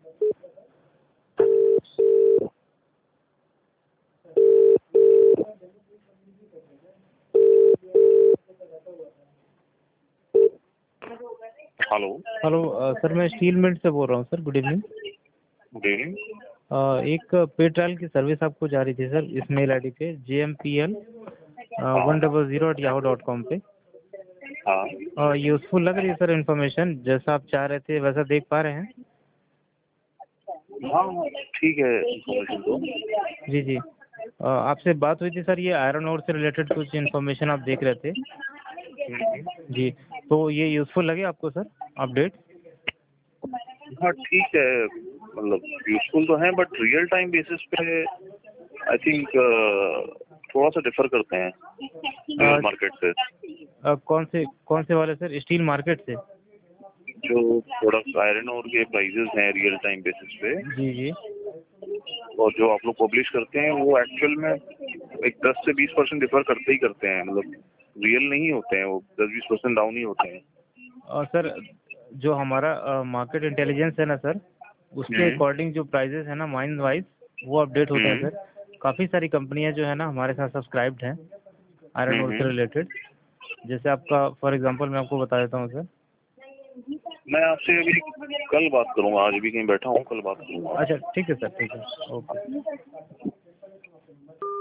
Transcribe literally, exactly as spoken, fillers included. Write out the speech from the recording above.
Hello hello sir, मैं steel mint से बोल रहा हूँ sir. Good evening. Good evening. एक पे ट्रायल की सर्विस आपको जा रही थी सर इस मेल आई डी पे, J M P L one double zero eight Yahoo dot com पे। हाँ यूज़फुल लग रही है सर इन्फॉर्मेशन, जैसा आप चाह रहे थे वैसा देख पा रहे हैं? हाँ ठीक है, इन्फॉर्मेशन दो। जी जी। अ, आपसे बात हुई थी सर, ये आयरन ओर से रिलेटेड कुछ इन्फॉर्मेशन आप देख रहे थे। जी, तो ये यूज़फुल लगे आपको सर अपडेट? हाँ ठीक है, मतलब यूजफुल तो है बट रियल टाइम बेसिस पे आई थिंक थोड़ा सा डिफर करते हैं रियल मार्केट से। अ, कौन से कौन से वाले सर, स्टील मार्केट से? जो प्रोडक्ट आयरन ओर के प्राइजेस हैं रियल टाइम बेसिस पे, जी जी। और जो आप लोग पब्लिश करते हैं वो एक्चुअल में एक दस से बीस परसेंट डिफर करते ही करते हैं, मतलब रियल नहीं होते हैं, वो दस बीस परसेंट डाउन ही होते हैं। और सर जो हमारा मार्केट इंटेलिजेंस है ना सर, उसके हम्म अकॉर्डिंग जो प्राइजेस है ना माइन वाइज वो अपडेट होते हैं हम्म सर। काफ़ी सारी कंपनियां जो है ना हमारे साथ सब्सक्राइब्ड हैं आयरन हम्म ओर से हम्म। रिलेटेड। जैसे आपका फॉर एग्जांपल मैं आपको बता देता हूँ सर। मैं आपसे अभी कल बात करूंगा, आज भी कहीं बैठा हूँ, कल बात करूंगा। अच्छा ठीक है सर, ठीक है, ओके।